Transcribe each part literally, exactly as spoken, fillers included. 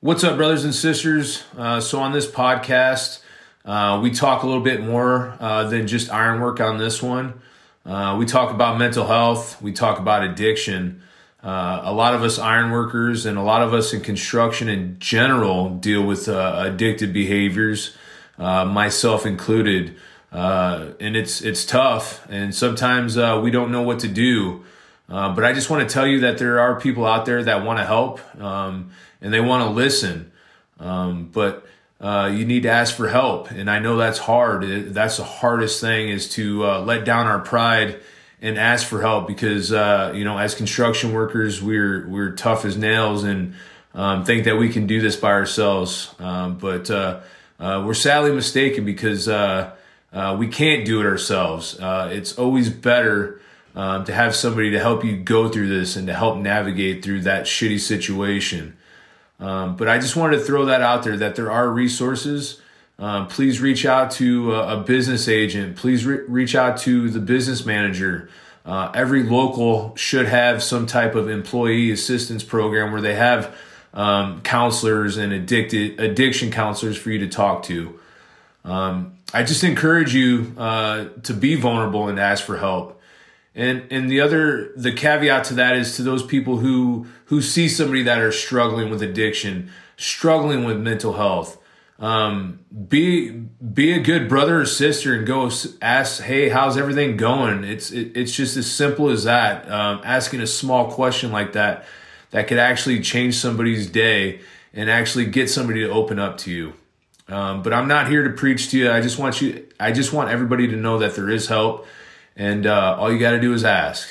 What's up, brothers and sisters? Uh, so on this podcast, uh, we talk a little bit more uh, than just ironwork on this one. Uh, we talk about mental health. We talk about addiction. Uh, a lot of us ironworkers and a lot of us in construction in general deal with uh, addictive behaviors, uh, myself included. Uh, and it's it's tough, and sometimes uh, we don't know what to do. Uh, but I just want to tell you that there are people out there that want to help, um, and they want to listen. Um, but uh, you need to ask for help. And I know that's hard. It, that's the hardest thing, is to uh, let down our pride and ask for help, because, uh, you know, as construction workers, we're, we're tough as nails and um, think that we can do this by ourselves. Um, but uh, uh, we're sadly mistaken, because uh, uh, we can't do it ourselves. Uh, it's always better Um, to have somebody to help you go through this and to help navigate through that shitty situation. Um, but I just wanted to throw that out there, that there are resources. Um, please reach out to a, a business agent. Please re- reach out to the business manager. Uh, every local should have some type of employee assistance program where they have um, counselors and addicted addiction counselors for you to talk to. Um, I just encourage you uh, to be vulnerable and ask for help. And and the other, the caveat to that is to those people who who see somebody that are struggling with addiction, struggling with mental health. Um, be be a good brother or sister and go ask, hey, how's everything going? It's it, it's just as simple as that. Um, asking a small question like that that could actually change somebody's day and actually get somebody to open up to you. Um, but I'm not here to preach to you. I just want you. I just want everybody to know that there is help. And uh, all you got to do is ask.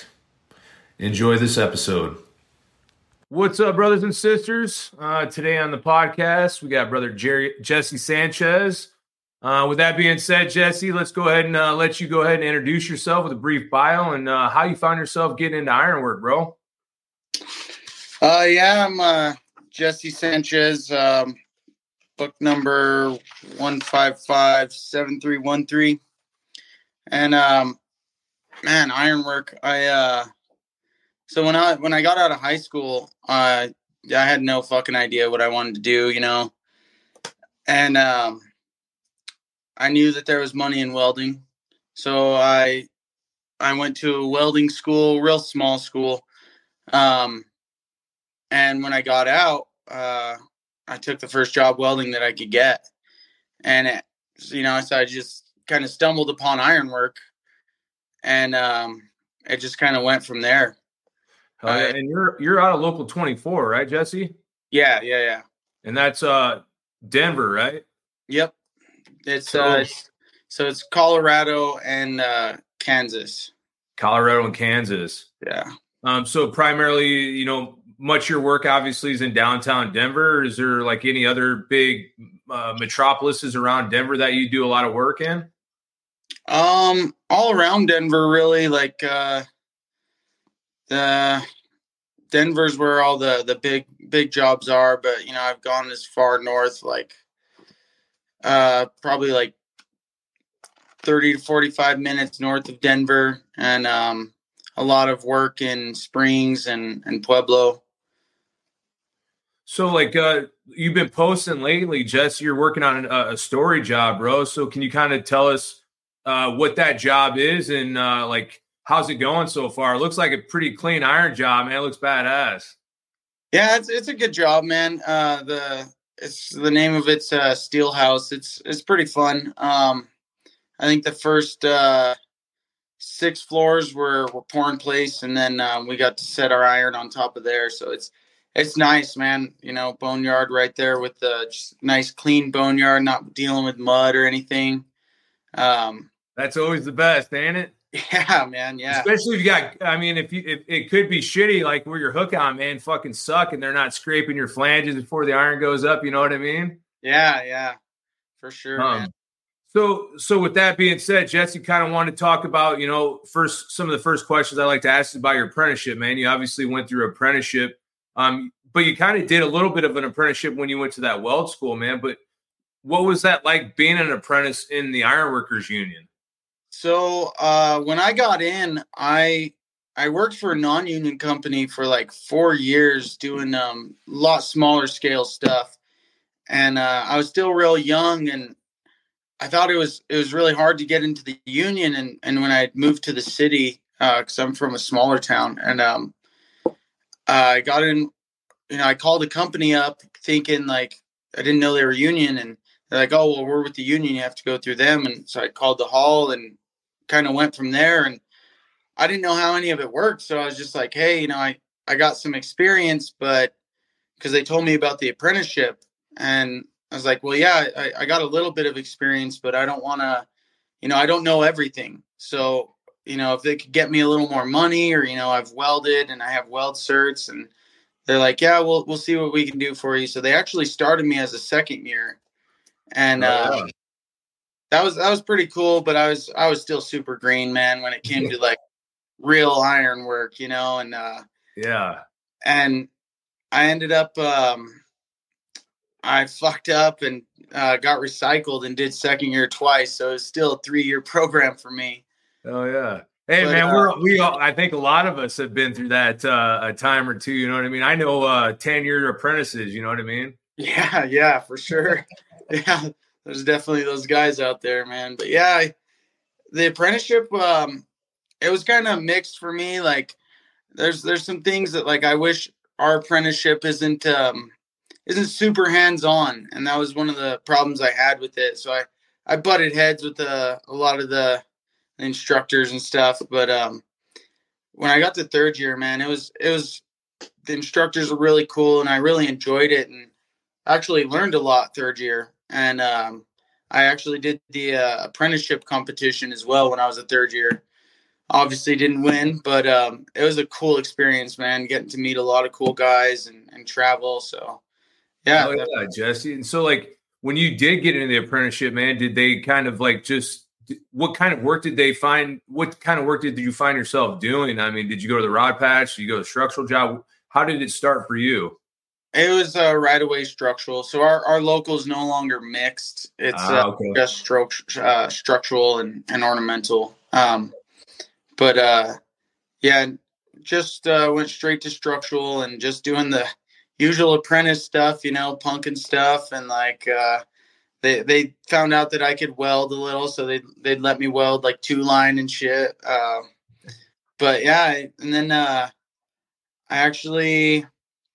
Enjoy this episode. What's up, brothers and sisters? Uh, today on the podcast, we got brother Jerry, Jesse Sanchez. Uh, with that being said, Jesse, let's go ahead and uh, let you go ahead and introduce yourself with a brief bio and uh, how you found yourself getting into ironwork, bro. Uh, yeah, I'm uh, Jesse Sanchez, um, book number one five five seven three one three. And, um, man, ironwork. I uh, so when I when I got out of high school, uh, I had no fucking idea what I wanted to do, you know. And um, I knew that there was money in welding, so I I went to a welding school, real small school. Um, and when I got out, uh, I took the first job welding that I could get, and it, you know, so I just kind of stumbled upon ironwork. And um, it just kind of went from there. Uh, uh, and you're you're out of local twenty-four, right, Jesse? Yeah, yeah, yeah. And that's uh Denver, right? Yep. It's so, uh, it's, so it's Colorado and uh, Kansas. Colorado and Kansas. Yeah. Um. So primarily, you know, much of your work obviously is in downtown Denver. Is there like any other big uh, metropolises around Denver that you do a lot of work in? Um, all around Denver, really. Like, uh, the Denver's where all the, the big, big jobs are, but, you know, I've gone as far north, like, uh, probably like thirty to forty-five minutes north of Denver, and, um, a lot of work in Springs and, and Pueblo. So, like, uh, you've been posting lately, Jess, you're working on a, a story job, bro. So can you kind of tell us Uh, what that job is and uh, like how's it going so far? It looks like a pretty clean iron job, man. It looks badass. Yeah, it's it's a good job, man. Uh, the it's the name of it's uh, Steel House. It's it's pretty fun. Um, I think the first uh, six floors were were pour in place, and then uh, we got to set our iron on top of there. So it's it's nice, man. You know, boneyard right there with the just nice clean boneyard, not dealing with mud or anything. Um, That's always the best, ain't it? Yeah, man. Yeah. Especially if you got, I mean, if you, if it could be shitty, like where your hook on, man, fucking suck. And they're not scraping your flanges before the iron goes up. You know what I mean? Yeah. Yeah, for sure. Um, man. So, so with that being said, Jesse, kind of want to talk about, you know, first, some of the first questions I like to ask is about your apprenticeship, man. You obviously went through apprenticeship, um, but you kind of did a little bit of an apprenticeship when you went to that weld school, man. But what was that like being an apprentice in the Ironworkers Union? So uh, when I got in, I I worked for a non-union company for like four years doing um, a lot smaller scale stuff. and uh, I was still real young, and I thought it was it was really hard to get into the union. And and when I moved to the city, because uh, I'm from a smaller town, and um, I got in. You know, I called a company up thinking like I didn't know they were union, and they're like, "Oh, well, we're with the union. You have to go through them." And so I called the hall and kind of went from there. And I didn't know how any of it worked, so I was just like, "Hey, you know, I I got some experience, but because they told me about the apprenticeship, and I was like, well, yeah, I, I got a little bit of experience, but I don't want to, you know, I don't know everything. So, you know, if they could get me a little more money, or, you know, I've welded and I have weld certs." And they're like, "Yeah, we'll, we'll see what we can do for you." So they actually started me as a second year. And Oh, uh, yeah. that was, that was pretty cool, but I was, I was still super green, man, when it came to like real iron work, you know, and, uh, Yeah. and I ended up, um, I fucked up and uh, got recycled and did second year twice. So it's still a three year program for me. Oh yeah. Hey But, man, uh, we're we all, I think a lot of us have been through that uh, a time or two. You know what I mean? I know uh, ten year apprentices. You know what I mean? Yeah, yeah, for sure. Yeah, there's definitely those guys out there, man. But yeah, I, the apprenticeship, um, it was kind of mixed for me. Like, there's there's some things that like I wish our apprenticeship isn't um, isn't super hands on, and that was one of the problems I had with it. So I I butted heads with the, a lot of the instructors and stuff. But um, when I got to third year, man, it was it was the instructors were really cool, and I really enjoyed it, and actually learned a lot third year. And um, I actually did the uh, apprenticeship competition as well when I was a third year. Obviously didn't win, but um, it was a cool experience, man, getting to meet a lot of cool guys and, and travel. So yeah. Oh yeah, Jesse. And so like when you did get into the apprenticeship, man, did they kind of like just what kind of work did they find? What kind of work did you find yourself doing? I mean, did you go to the rod patch? Did you go to the structural job? How did it start for you? It was uh, right away structural. So our, our local is no longer mixed. It's Ah, uh, okay. just stru- uh, structural and, and ornamental. Um, but uh, yeah, just uh, went straight to structural and just doing the usual apprentice stuff, you know, punking stuff. And like uh, they they found out that I could weld a little, so they they'd let me weld like two line and shit. Uh, but yeah, and then uh, I actually.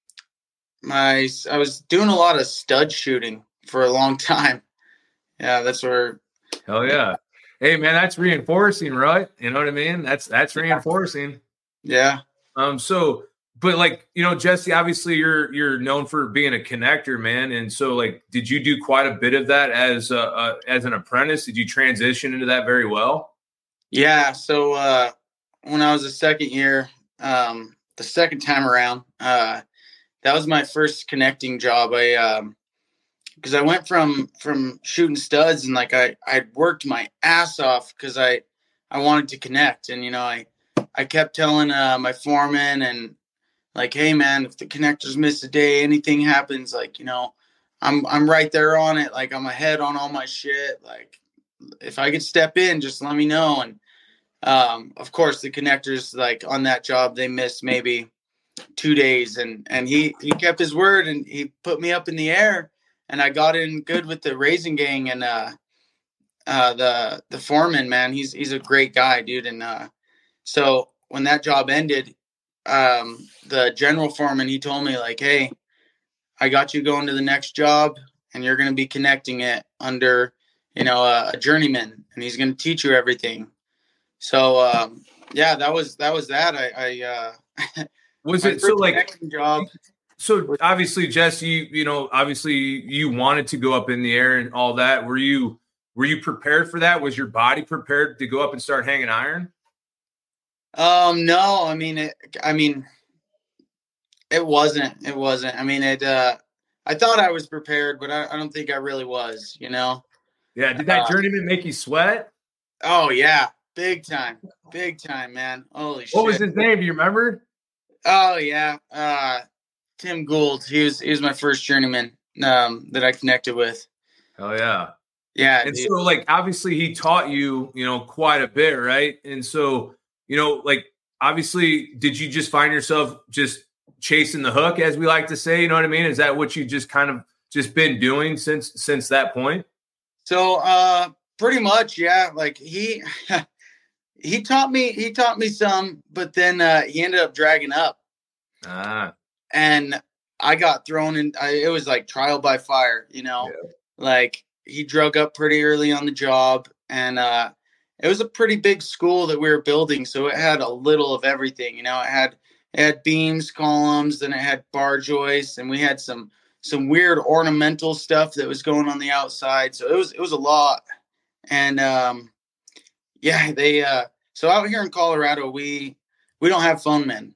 My I was doing a lot of stud shooting for a long time. Yeah, that's where. Hell yeah. Hey man, that's reinforcing, right? You know what I mean? That's that's reinforcing. Yeah. Um, so but like, you know, Jesse, obviously you're you're known for being a connector, man. And so like did you do quite a bit of that as a, a as an apprentice? Did you transition into that very well? Yeah. So uh when I was a second year, um, the second time around, uh that was my first connecting job. I um because I went from from shooting studs, and like I I worked my ass off because I I wanted to connect. And you know I I kept telling uh, my foreman and like, "Hey man, if the connectors miss a day, anything happens, like, you know, I'm I'm right there on it. Like I'm ahead on all my shit. Like if I could step in, just let me know." And um of course the connectors, like on that job, they missed maybe two days, and and he he kept his word, and he put me up in the air, and I got in good with the raising gang. And uh uh the the foreman, man, he's he's a great guy, dude. And uh so when that job ended, um the general foreman, he told me like, "Hey, I got you going to the next job, and you're going to be connecting it under, you know, a, a journeyman, and he's going to teach you everything." So um yeah, that was that was that. I I uh Was my it so first like connecting job. so obviously Jesse, you, you know, obviously you wanted to go up in the air and all that. Were you were you prepared for that? Was your body prepared to go up and start hanging iron? Um, no, I mean, it, I mean, it wasn't, it wasn't, I mean, it, uh, I thought I was prepared, but I, I don't think I really was, you know? Yeah. Did that Uh, journeyman make you sweat? oh yeah. Big time, big time, man. Holy What was shit. his name? Do you remember? Oh yeah. Uh, Tim Gould. He was, he was my first journeyman, um, that I connected with. Oh yeah. Yeah, And dude. so like obviously he taught you, you know, quite a bit, right? And so, you know, like obviously did you just find yourself just chasing the hook, as we like to say? You know what I mean? Is that what you just kind of just been doing since since that point? So uh pretty much, yeah. Like he he taught me he taught me some, but then uh he ended up dragging up. Ah. And I got thrown in. I, it was like trial by fire, you know. Yeah. Like he drug up pretty early on the job, and uh it was a pretty big school that we were building, so it had a little of everything, you know. It had it had beams, columns, then it had bar joists, and we had some some weird ornamental stuff that was going on the outside. So it was it was a lot. And um yeah, they uh so out here in Colorado, we we don't have phone men.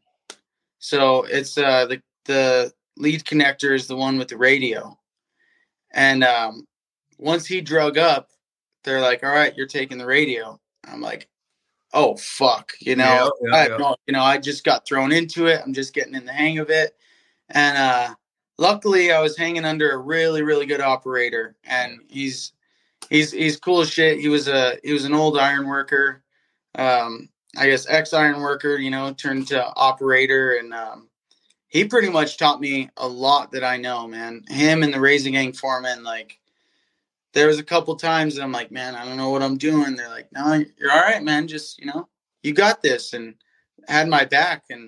So it's uh the the lead connector is the one with the radio. And um once he drug up, they're like, all right, you're taking the radio. I'm like, oh fuck, you know, yeah, yeah, I, yeah. No, you know, I just got thrown into it. I'm just getting in the hang of it. And uh luckily I was hanging under a really, really good operator, and he's he's he's cool as shit. He was a he was an old iron worker. Um, I guess ex iron worker, you know, turned to operator, and um he pretty much taught me a lot that I know, man. Him and the Raising Gang foreman, like, there was a couple times that I'm like, man, I don't know what I'm doing. They're like, no, you're all right, man. Just, you know, you got this, and had my back. And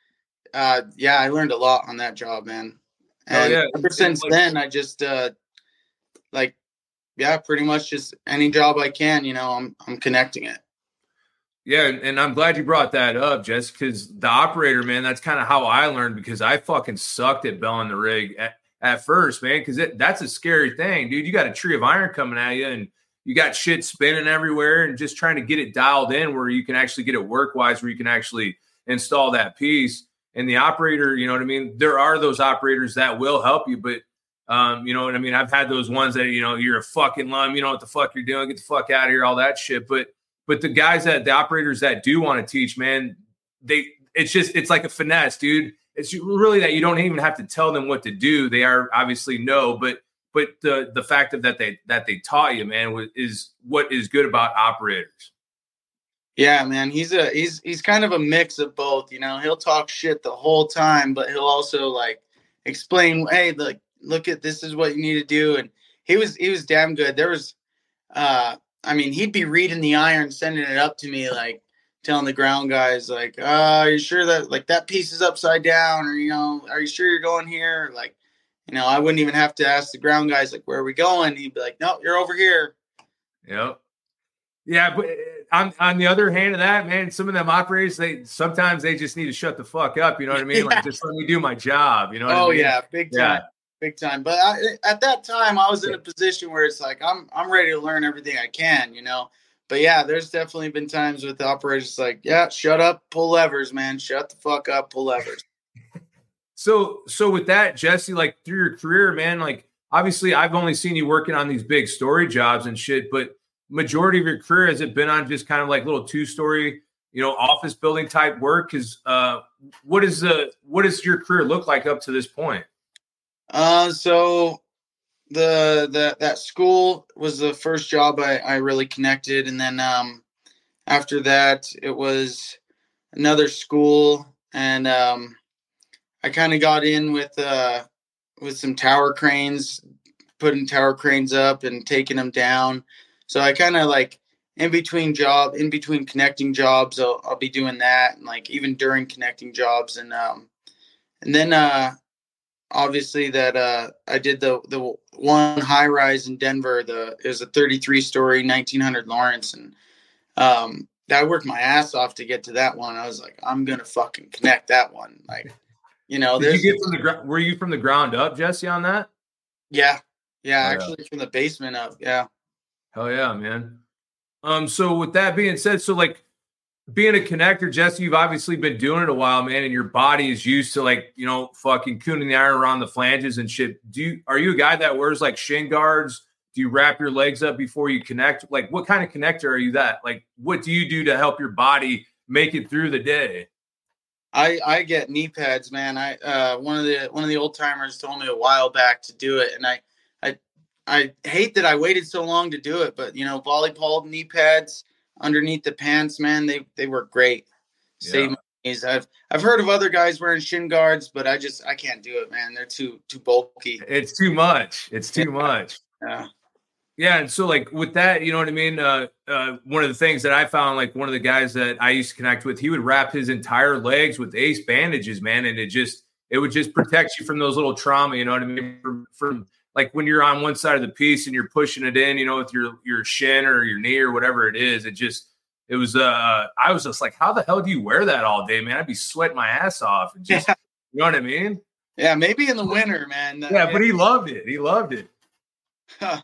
uh, yeah, I learned a lot on that job, man. And oh, yeah. ever since like, then, I just uh, like, yeah, pretty much just any job I can, you know, I'm I'm connecting it. Yeah, and I'm glad you brought that up, Jess, because the operator, man, that's kind of how I learned, because I fucking sucked at belling the rig at, at first, man, because that's a scary thing, dude. You got a tree of iron coming at you, and you got shit spinning everywhere, and just trying to get it dialed in where you can actually get it work-wise, where you can actually install that piece. And the operator, you know what I mean? There are those operators that will help you, but, um, you know what I mean? I've had those ones that, you know, you're a fucking lum, you know what the fuck you're doing, get the fuck out of here, all that shit, but But the guys that the operators that do want to teach, man, they it's just it's like a finesse, dude. It's really that you don't even have to tell them what to do. They are obviously know, but but the the fact of that they that they taught you, man, is what is good about operators. Yeah, man, he's a he's he's kind of a mix of both. You know, he'll talk shit the whole time, but he'll also like explain, hey, like look at this is what you need to do. And he was he was damn good. There was. uh I mean, he'd be reading the iron, sending it up to me, like telling the ground guys, like, uh, are you sure that like that piece is upside down? Or, you know, are you sure you're going here? Like, you know, I wouldn't even have to ask the ground guys, like, where are we going? He'd be like, no, you're over here. Yep. Yeah. But on, on the other hand of that, man, some of them operators, they sometimes they just need to shut the fuck up. You know what I mean? Yeah. Like, just let me do my job. You know what oh, I mean? yeah. Big time. Yeah. Big time. But I, at that time, I was in a position where it's like, I'm I'm ready to learn everything I can, you know. But yeah, there's definitely been times with the operators like, yeah, shut up, pull levers, man. Shut the fuck up, pull levers. so so with that, Jesse, like through your career, man, like obviously I've only seen you working on these big story jobs and shit, but majority of your career, has it been on just kind of like little two-story, you know, office building type work? Because uh, what is the what does your career look like up to this point? Uh, so the, the, that school was the first job I, I really connected. And then, um, after that it was another school, and, um, I kind of got in with, uh, with some tower cranes, putting tower cranes up and taking them down. So I kind of like in between job, in between connecting jobs, I'll, I'll be doing that. And like, even during connecting jobs. And, um, and then, uh, obviously that uh, I did the the one high rise in Denver. The it was a thirty-three story nineteen hundred Lawrence, and um, I worked my ass off to get to that one. I was like, I'm gonna fucking connect that one. Like, you know, did you get from the gr- were you from the ground up, Jesse, on that? Yeah, yeah, oh, actually yeah. From the basement up. Yeah. Hell yeah, man. Um, so with that being said, so like, being a connector, Jesse, you've obviously been doing it a while, man, and your body is used to like, you know, fucking cooning the iron around the flanges and shit. Do you, are you a guy that wears like shin guards? Do you wrap your legs up before you connect? Like, what kind of connector are you that? Like, what do you do to help your body make it through the day? I, I get knee pads, man. I, uh, one of the, one of the old timers told me a while back to do it. And I, I, I hate that I waited so long to do it, but you know, volleyball knee pads underneath the pants, man, they they work great. Save yeah. my knees. I've I've heard of other guys wearing shin guards, but I just I can't do it, man. They're too too bulky. It's too much. It's too yeah. much. Yeah. Yeah, and so like with that, you know what I mean? Uh, uh, one of the things that I found, like one of the guys that I used to connect with, he would wrap his entire legs with ace bandages, man, and it just it would just protect you from those little trauma, you know what I mean? From, from like when you're on one side of the piece and you're pushing it in, you know, with your your shin or your knee or whatever it is, it just it was. Uh, I was just like, how the hell do you wear that all day, man? I'd be sweating my ass off, and just yeah. you know what I mean? Yeah, maybe in the winter, man. Yeah, uh, but he loved it. He loved it. Huh.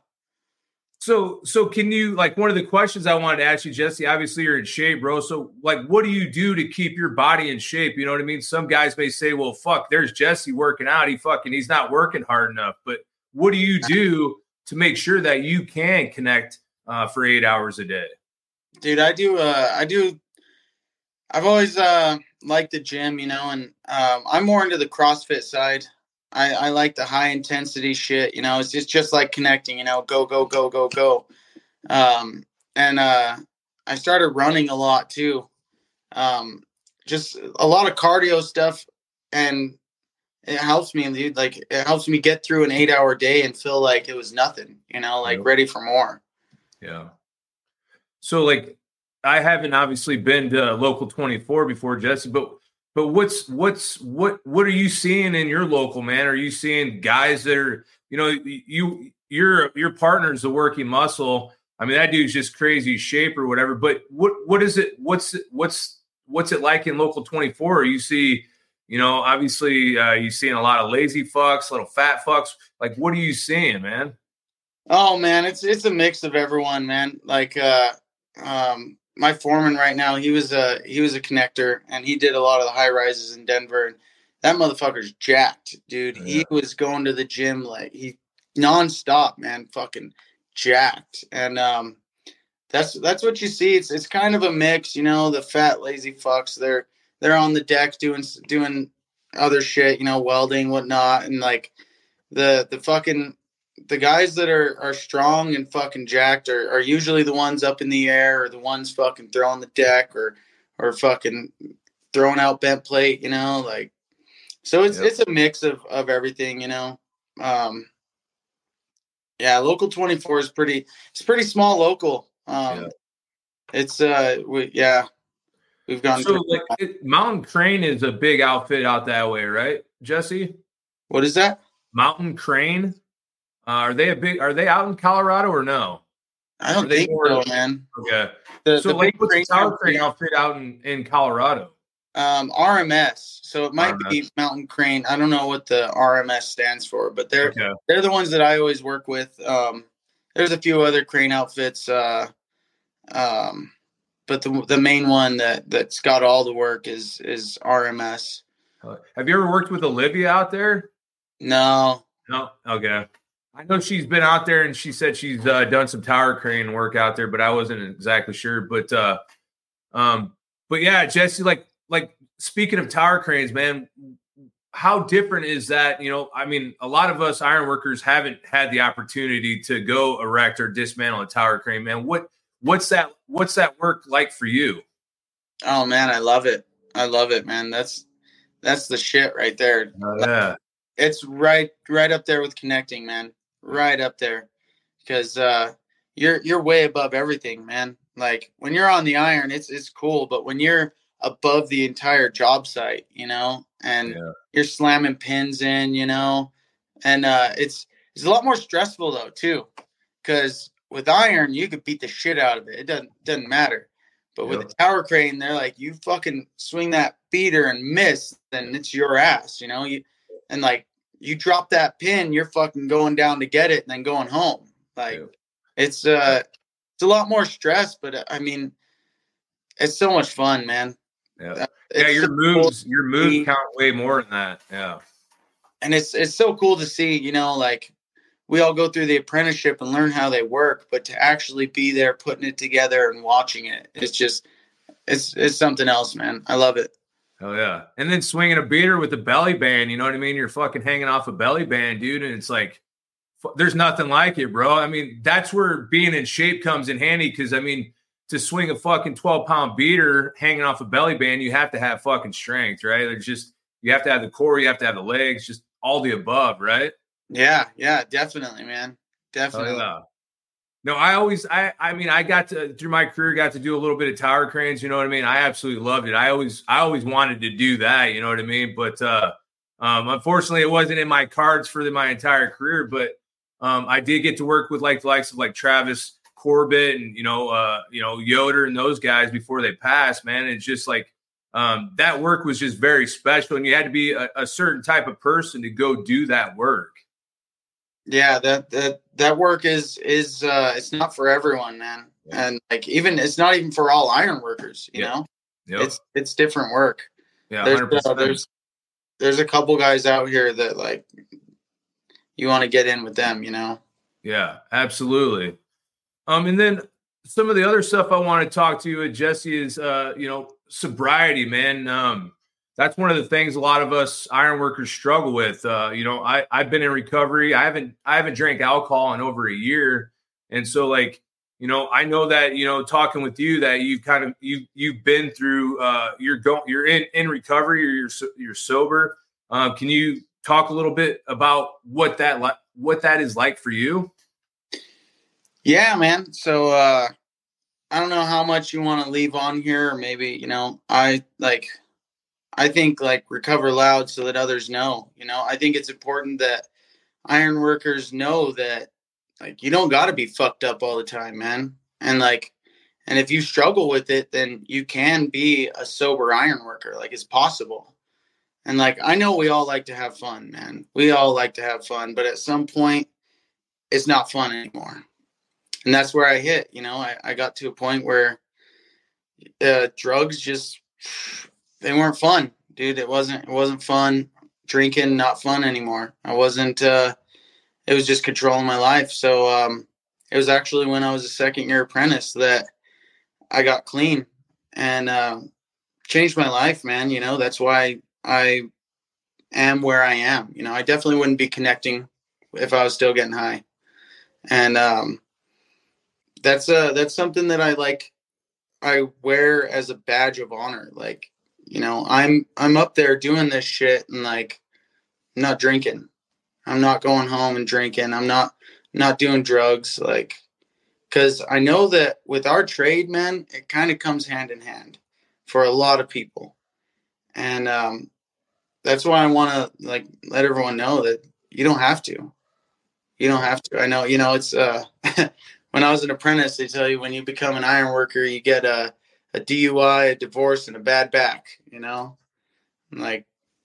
So, so can you, like, one of the questions I wanted to ask you, Jesse, obviously you're in shape, bro. So, like, what do you do to keep your body in shape? You know what I mean? Some guys may say, well, fuck, there's Jesse working out. He fucking, he's not working hard enough. But what do you do to make sure that you can connect uh, for eight hours a day? Dude, I do, uh, I do, I've always uh, liked the gym, you know, and um, I'm more into the CrossFit side. I, I like the high intensity shit, you know, it's just, just like connecting, you know, go, go, go, go, go. Um, and uh, I started running a lot too. Um, just a lot of cardio stuff. And it helps me, dude. Like it helps me get through an eight hour day and feel like it was nothing, you know, like yep. ready for more. Yeah. So like, I haven't obviously been to Local twenty-four before, Jesse, but But what's what's what what are you seeing in your local, man? Are you seeing guys that are, you know, you your your partner's a working muscle. I mean, that dude's just crazy shape or whatever. But what what is it? What's what's what's it like in Local twenty-four? You see, you know, obviously uh, you seeing a lot of lazy fucks, little fat fucks. Like, what are you seeing, man? Oh man, it's it's a mix of everyone, man. Like, uh, um. my foreman right now, he was a he was a connector, and he did a lot of the high rises in Denver. And that motherfucker's jacked, dude. Yeah. He was going to the gym like he nonstop, man, fucking jacked. And um, that's that's what you see. It's it's kind of a mix, you know. The fat lazy fucks, they're they're on the deck doing doing other shit, you know, welding, whatnot, and like the the fucking. The guys that are, are strong and fucking jacked are, are usually the ones up in the air or the ones fucking throwing the deck or or fucking throwing out bent plate, you know, like so it's yep. it's a mix of, of everything, you know. Um, yeah, Local twenty-four is pretty it's pretty small local. Um, yeah. It's uh we yeah. We've gone so like it, Mountain Crane is a big outfit out that way, right, Jesse? What is that? Mountain Crane? Uh, are they a big? Are they out in Colorado or no? I don't think so, man. Okay. The, so, the like, what's the tower crane outfit out in, in Colorado? Um, R M S. So it might R M S. Be Mountain Crane. I don't know what the R M S stands for, but they're okay. they're the ones that I always work with. Um, there's a few other crane outfits, uh, um, but the the main one that that's got all the work is is R M S. Have you ever worked with Olivia out there? No. No. Okay. I know she's been out there and she said she's uh, done some tower crane work out there, but I wasn't exactly sure. But, uh, um, but yeah, Jesse, like, like speaking of tower cranes, man, how different is that? You know, I mean, a lot of us iron workers haven't had the opportunity to go erect or dismantle a tower crane, man. What, what's that, what's that work like for you? Oh man, I love it. I love it, man. That's, that's the shit right there. Oh, yeah. It's right, right up there with connecting, man. Right up there, because uh, you're you're way above everything, man. Like when you're on the iron, it's it's cool, but when you're above the entire job site, you know, and yeah. you're slamming pins in, you know, and uh, it's it's a lot more stressful though too, because with iron you could beat the shit out of it. It doesn't doesn't matter, but yep. with the tower crane, they're like you fucking swing that beater and miss, then it's your ass, you know. You and like. You drop that pin, you're fucking going down to get it and then going home. Like yeah. it's uh it's a lot more stress, but uh, I mean it's so much fun, man. Yeah. Uh, yeah, your so moves cool your moves count way more than that. Yeah. And it's it's so cool to see, you know, like we all go through the apprenticeship and learn how they work, but to actually be there putting it together and watching it, it's just it's it's something else, man. I love it. Oh, yeah. And then swinging a beater with a belly band, you know what I mean? You're fucking hanging off a belly band, dude. And it's like, f- there's nothing like it, bro. I mean, that's where being in shape comes in handy. Cause I mean, to swing a fucking twelve pound beater hanging off a belly band, you have to have fucking strength, right? There's just, you have to have the core, you have to have the legs, just all the above, right? Yeah, yeah, definitely, man. Definitely. Oh, yeah. No, I always, I, I mean, I got to, through my career, got to do a little bit of tower cranes, you know what I mean? I absolutely loved it. I always, I always wanted to do that, you know what I mean? But, uh, um, unfortunately, it wasn't in my cards for the, my entire career, but, um, I did get to work with like the likes of like Travis Corbett and, you know, uh, you know, Yoder and those guys before they passed, man. It's just like, um, that work was just very special, and you had to be a, a certain type of person to go do that work. Yeah, that that that work is is uh it's not for everyone, man. Yeah. And like even it's not even for all iron workers, you yeah. know. Yep. It's it's different work. Yeah, there's, uh, there's there's a couple guys out here that like you want to get in with them, you know. Yeah, absolutely. Um, and then some of the other stuff I want to talk to you, Jesse, is uh, you know, sobriety, man. Um, That's one of the things a lot of us iron workers struggle with. Uh, you know, I, I've been in recovery. I haven't I haven't drank alcohol in over a year. And so like, you know, I know that, you know, talking with you that you kind of you you've been through uh you're going you're in, in recovery or you're you're sober. Um, can you talk a little bit about what that like what that is like for you? Yeah, man. So uh I don't know how much you want to leave on here, or maybe, you know, I like I think like recover loud so that others know, you know, I think it's important that iron workers know that like, you don't got to be fucked up all the time, man. And like, and if you struggle with it, then you can be a sober iron worker. Like it's possible. And like, I know we all like to have fun, man. We all like to have fun, but at some point it's not fun anymore. And that's where I hit, you know, I, I got to a point where uh, drugs just, they weren't fun, dude. It wasn't, it wasn't fun. Drinking, not fun anymore. I wasn't, uh, it was just controlling my life. So, um, it was actually when I was a second year apprentice that I got clean and, uh, changed my life, man. You know, that's why I am where I am. You know, I definitely wouldn't be connecting if I was still getting high. And, um, that's, uh, that's something that I like, I wear as a badge of honor. Like, you know, I'm, I'm up there doing this shit and like, I'm not drinking. I'm not going home and drinking. I'm not, not doing drugs. Like, cause I know that with our trade, man, it kind of comes hand in hand for a lot of people. And, um, that's why I want to like, let everyone know that you don't have to, you don't have to. I know, you know, it's, uh, when I was an apprentice, they tell you when you become an iron worker, you get a, a D U I, a divorce, and a bad back, you know? And like,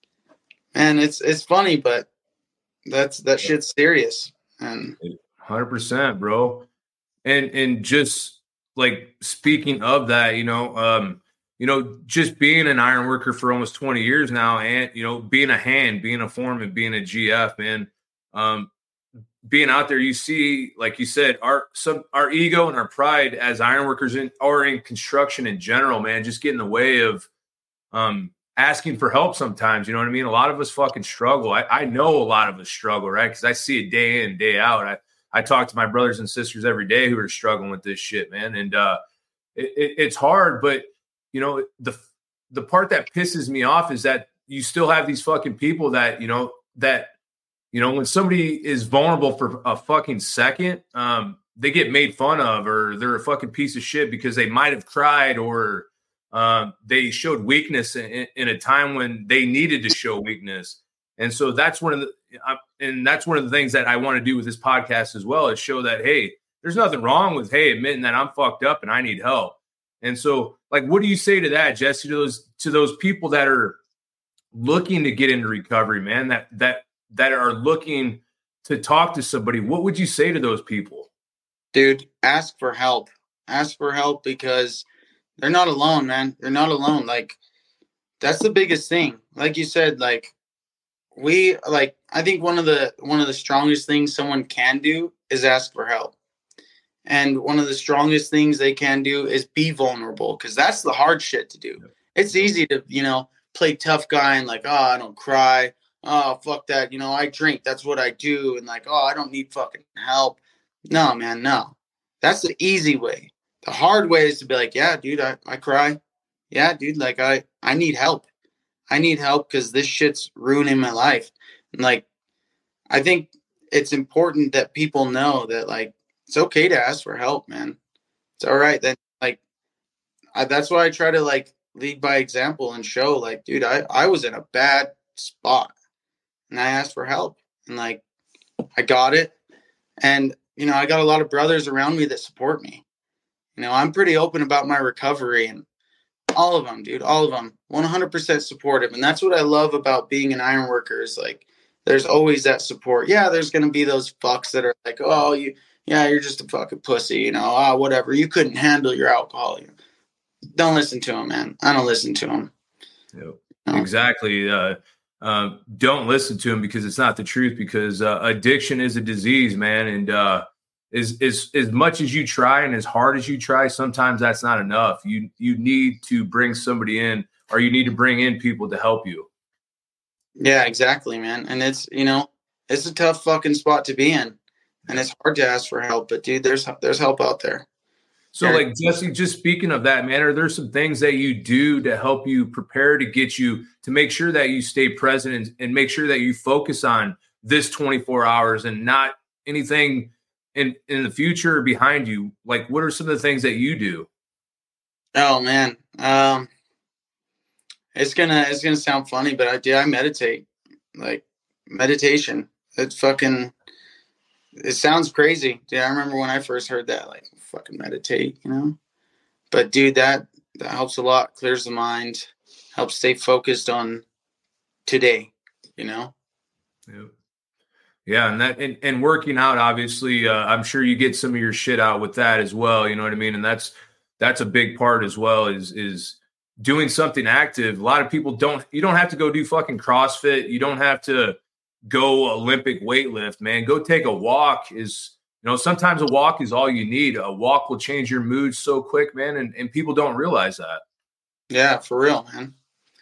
man, it's it's funny, but that's that shit's serious. And one hundred percent, bro. And and just like speaking of that, you know, um, you know, just being an iron worker for almost twenty years now, and you know, being a hand, being a foreman, being a G F, man, um, being out there, you see, like you said, our some our ego and our pride as iron workers in or in construction in general, man, just get in the way of um asking for help sometimes. You know what I mean? A lot of us fucking struggle. I, I know a lot of us struggle, right? Because I see it day in, day out. I, I talk to my brothers and sisters every day who are struggling with this shit, man. And uh it, it, it's hard, but you know, the the part that pisses me off is that you still have these fucking people that, you know, that You know, when somebody is vulnerable for a fucking second, um, they get made fun of, or they're a fucking piece of shit because they might have cried, or um, they showed weakness in, in a time when they needed to show weakness. And so that's one of the, and that's one of the things that I want to do with this podcast as well, is show that, hey, there's nothing wrong with, hey, admitting that I'm fucked up and I need help. And so, like, what do you say to that, Jesse, to those, to those people that are looking to get into recovery, man, that, that, that are looking to talk to somebody? What would you say to those people? Dude, ask for help. Ask for help because they're not alone, man. They're not alone. Like, that's the biggest thing. Like you said, like, we, like, I think one of the, one of the strongest things someone can do is ask for help. And one of the strongest things they can do is be vulnerable, because that's the hard shit to do. It's easy to, you know, play tough guy and like, oh, I don't cry. Oh, fuck that. You know, I drink. That's what I do. And like, oh, I don't need fucking help. No, man, no. That's the easy way. the hard way is to be like, yeah, dude, I, I cry. Yeah, dude, like I, I need help. I need help because this shit's ruining my life. And like, I think it's important that people know that like, it's okay to ask for help, man. It's all right. Then like, I, that's why I try to like lead by example and show like, dude, I, I was in a bad spot and I asked for help and like, I got it. And, you know, I got a lot of brothers around me that support me. You know, I'm pretty open about my recovery and all of them, dude, all of them, one hundred percent supportive. And that's what I love about being an iron worker is like, there's always that support. Yeah, there's going to be those fucks that are like, oh, you, yeah, you're just a fucking pussy, you know, ah, whatever. You couldn't handle your alcohol. Don't listen to him, man. I don't listen to him. Yep. No. Exactly. Uh, uh, don't listen to him because it's not the truth, because uh, addiction is a disease, man. And uh, as, as, as much as you try and as hard as you try, sometimes that's not enough. You, you need to bring somebody in, or you need to bring in people to help you. Yeah, exactly, man. And it's, you know, it's a tough fucking spot to be in, and it's hard to ask for help, but dude, there's, there's help out there. So yeah. Like, Jesse, just speaking of that, man, are there some things that you do to help you prepare to get you to make sure that you stay present and, and make sure that you focus on this twenty-four hours and not anything in, in the future or behind you? Like, what are some of the things that you do? Oh man. Um, it's gonna, it's gonna sound funny, but I do, I meditate, like meditation. It's fucking, it sounds crazy. Dude, I remember when I first heard that, like, fucking meditate, you know? But dude, that, that helps a lot. Clears the mind, helps stay focused on today, you know? Yeah. Yeah. And that, and, and working out, obviously, uh, I'm sure you get some of your shit out with that as well. You know what I mean? And that's, that's a big part as well, is, is doing something active. A lot of people don't, you don't have to go do fucking CrossFit. You don't have to go Olympic weightlift, man. Go take a walk. Is, you know, sometimes a walk is all you need. A walk will change your mood so quick, man. And, and people don't realize that. Yeah, for real, man.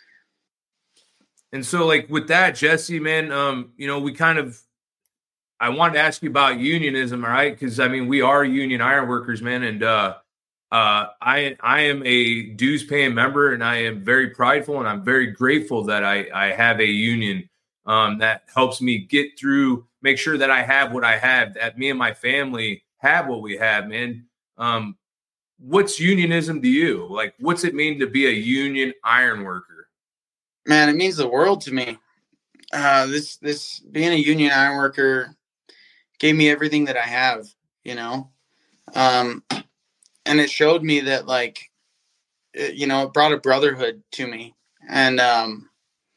And so like with that, Jesse, man, um, you know, we kind of, I wanted to ask you about unionism. All right. Cause I mean, we are union iron workers, man. And, uh, uh, I, I am a dues paying member, and I am very prideful, and I'm very grateful that I, I have a union, um, that helps me get through, make sure that I have what I have, that me and my family have what we have, man. Um, what's unionism to you? Like, what's it mean to be a union iron worker? Man, it means the world to me. Uh, this, this being a union iron worker gave me everything that I have, you know? Um, and it showed me that, like, it, you know, it brought a brotherhood to me. And, um,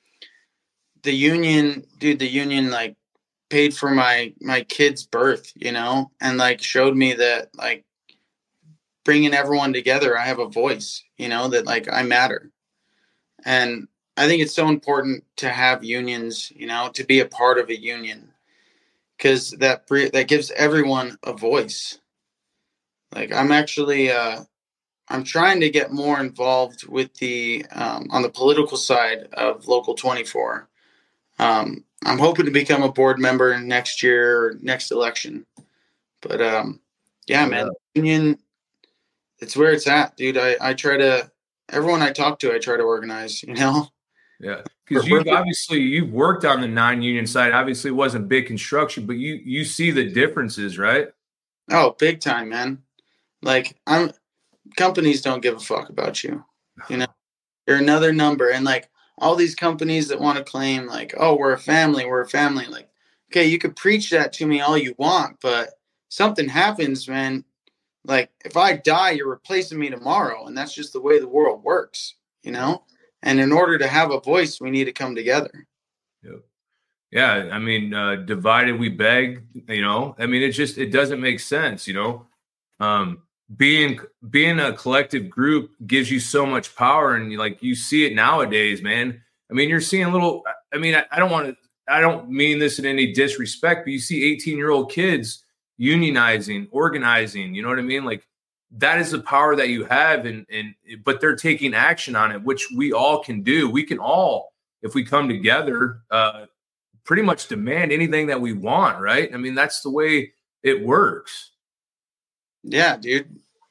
the union, dude, the union, like, paid for my, my kid's birth, you know, and like showed me that, like, bringing everyone together, I have a voice, you know, that like I matter. And I think it's so important to have unions, you know, to be a part of a union, because that, that gives everyone a voice. Like, I'm actually, uh, I'm trying to get more involved with the, um, on the political side of Local twenty-four. Um, I'm hoping to become a board member next year, or next election. But, um, yeah, man, union, it's where it's at, dude. I, I try to, everyone I talk to, I try to organize, you know? Yeah. Because you've obviously, you've worked on the non-union side. Obviously it wasn't big construction, but you, you see the differences, right? Oh, big time, man. Like, I'm, companies don't give a fuck about you. You know, you're another number. And like all these companies that want to claim like, oh, we're a family, we're a family. Like, okay, you could preach that to me all you want, but something happens, man. Like, if I die, you're replacing me tomorrow. And that's just the way the world works, you know? And in order to have a voice, we need to come together. Yep. Yeah. I mean, uh, divided we beg, you know, I mean, it just, it doesn't make sense, you know? Um, being, being a collective group gives you so much power. And like, you see it nowadays, man. I mean, you're seeing little, I mean, I, I don't want to, I don't mean this in any disrespect, but you see eighteen year old kids unionizing, organizing, you know what I mean? Like, that is the power that you have. And, and, but they're taking action on it, which we all can do. We can all, if we come together, uh, pretty much demand anything that we want. Right. I mean, that's the way it works. Yeah, dude.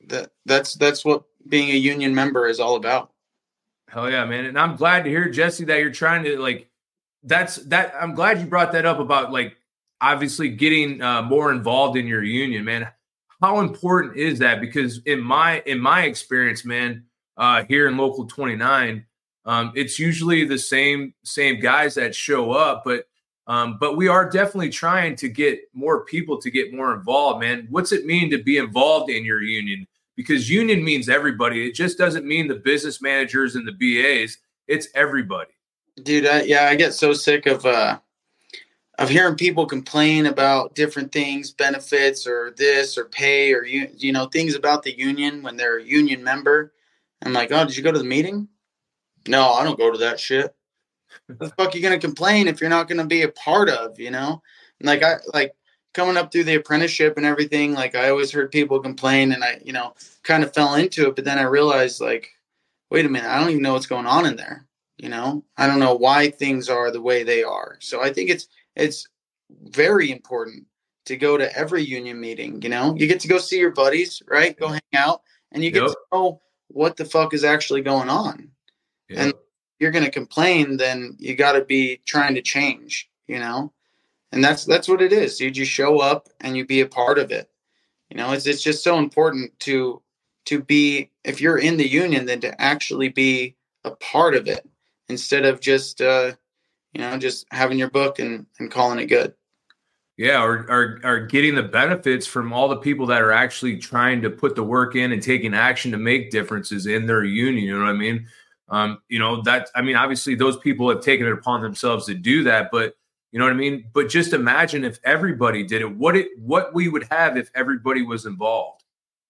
that that's that's what being a union member is all about. Hell yeah, man. And I'm glad to hear, Jesse, that you're trying to like, that's that. I'm glad you brought that up about like, obviously getting uh, more involved in your union, man. How important is that? Because in my, in my experience, man, uh, here in Local twenty-nine, um, it's usually the same, same guys that show up, but, um, but we are definitely trying to get more people to get more involved, man. What's it mean to be involved in your union? Because union means everybody. It just doesn't mean the business managers and the B As. It's everybody. Dude, I, yeah, I get so sick of uh, of hearing people complain about different things, benefits or this or pay or, you, you know, things about the union when they're a union member. I'm like, oh, did you go to the meeting? No, I don't go to that shit. What the fuck are you going to complain if you're not going to be a part of, you know? And like, I like, coming up through the apprenticeship and everything, like I always heard people complain and I, you know, kind of fell into it. But then I realized like, wait a minute, I don't even know what's going on in there. You know, I don't know why things are the way they are. So I think it's, it's very important to go to every union meeting. You know, you get to go see your buddies, right? Go hang out and you get Yep. to know what the fuck is actually going on. Yep. And if you're going to complain, then you got to be trying to change, you know? And that's that's what it is, dude. You show up and you be a part of it. You know, it's it's just so important to to be, if you're in the union, then to actually be a part of it instead of just uh, you know, just having your book and, and calling it good. Yeah, or, or or getting the benefits from all the people that are actually trying to put the work in and taking action to make differences in their union. You know what I mean? Um, you know, that I mean, obviously those people have taken it upon themselves to do that, but you know what I mean? But just imagine if everybody did it, what it what we would have if everybody was involved.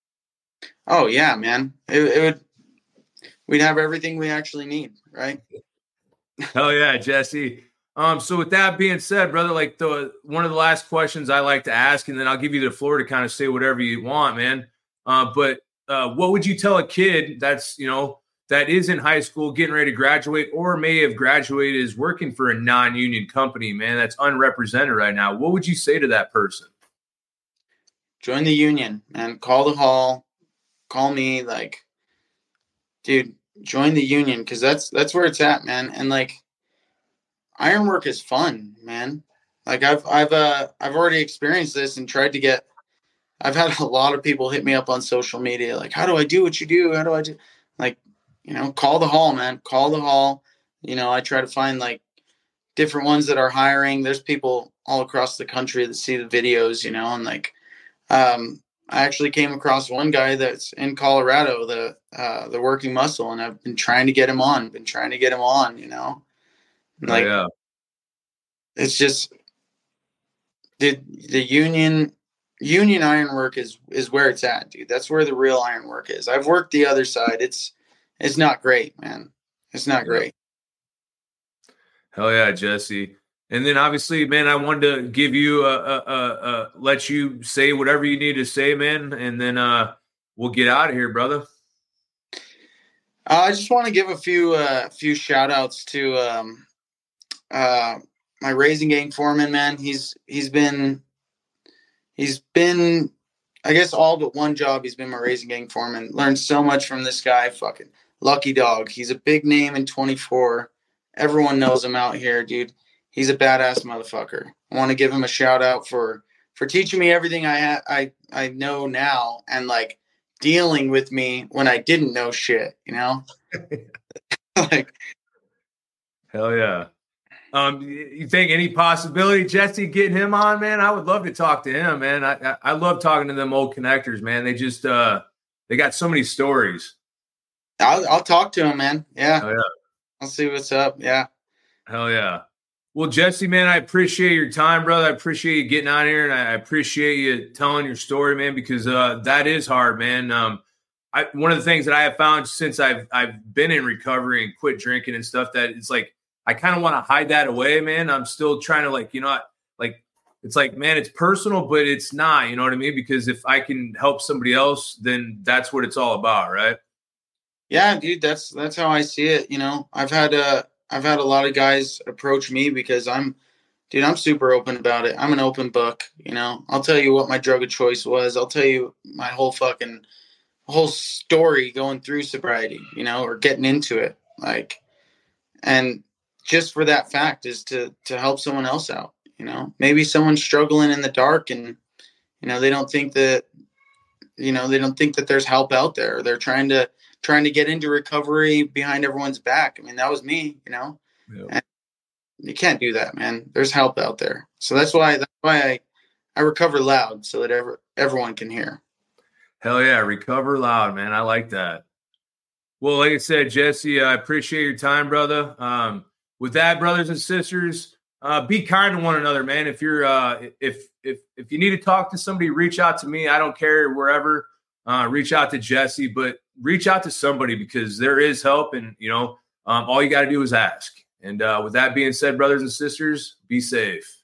Oh yeah, man. It, it would we'd have everything we actually need, right? Hell yeah, Jesse. Um, so with that being said, brother, like the one of the last questions I like to ask, and then I'll give you the floor to kind of say whatever you want, man. Uh, but uh, what would you tell a kid that's, you know, that is in high school, getting ready to graduate, or may have graduated, is working for a non-union company, man, that's unrepresented right now? What would you say to that person? Join the union, man. Call the hall. Call me, like, dude, join the union, because that's that's where it's at, man. And like, ironwork is fun, man. Like I've I've uh I've already experienced this and tried to get. I've had a lot of people hit me up on social media, like, how do I do what you do? How do I do? Like, you know, call the hall, man. Call the hall. You know, I try to find like different ones that are hiring. There's people all across the country that see the videos, you know, and like, um, I actually came across one guy that's in Colorado, the uh, the working muscle, and I've been trying to get him on. Been trying to get him on, you know. Like, oh, yeah. It's just the the union union ironwork is is where it's at, dude. That's where the real ironwork is. I've worked the other side. It's it's not great, man. It's not great. Hell yeah, Jesse. And then obviously, man, I wanted to give you a, a, a, a let you say whatever you need to say, man, and then uh, we'll get out of here, brother. Uh, I just want to give a few uh, few shout outs to um, uh, my raising gang foreman, man. He's he's been he's been I guess all but one job. He's been my raising gang foreman. Learned so much from this guy. Fucking lucky dog. He's a big name in twenty-four. Everyone knows him out here, dude. He's a badass motherfucker. I want to give him a shout out for for teaching me everything I ha- I I know now, and like dealing with me when I didn't know shit, you know? Like, hell yeah. Um, you think any possibility, Jesse, getting him on, man? I would love to talk to him, man. I, I, I love talking to them old connectors, man. They just, uh, they got so many stories. I'll, I'll talk to him, man. Yeah. Oh, yeah. I'll see what's up. Yeah. Hell yeah. Well, Jesse, man, I appreciate your time, brother. I appreciate you getting on here, and I appreciate you telling your story, man, because uh, that is hard, man. Um, I, one of the things that I have found since I've I've been in recovery and quit drinking and stuff, that it's like I kind of want to hide that away, man. I'm still trying to, like, you know, like it's like, man, it's personal, but it's not, you know what I mean? Because if I can help somebody else, then that's what it's all about, right? Yeah, dude, that's that's how I see it. You know, I've had uh I've had a lot of guys approach me because I'm, dude, I'm super open about it. I'm an open book, you know. I'll tell you what my drug of choice was. I'll tell you my whole fucking whole story going through sobriety, you know, or getting into it. Like, and just for that fact is to, to help someone else out, you know, maybe someone's struggling in the dark and, you know, they don't think that, you know, they don't think that there's help out there. They're trying to, trying to get into recovery behind everyone's back. I mean, that was me, you know, Yep. and you can't do that, man. There's help out there. So that's why, that's why I, I recover loud so that ever, everyone can hear. Hell yeah. Recover loud, man. I like that. Well, like I said, Jesse, I appreciate your time, brother. Um, with that, brothers and sisters, uh, be kind to one another, man. If you're, uh, if, if, if you need to talk to somebody, reach out to me. I don't care, wherever, uh, reach out to Jesse, but reach out to somebody because there is help. And, you know, um, all you got to do is ask. And uh, with that being said, brothers and sisters, be safe.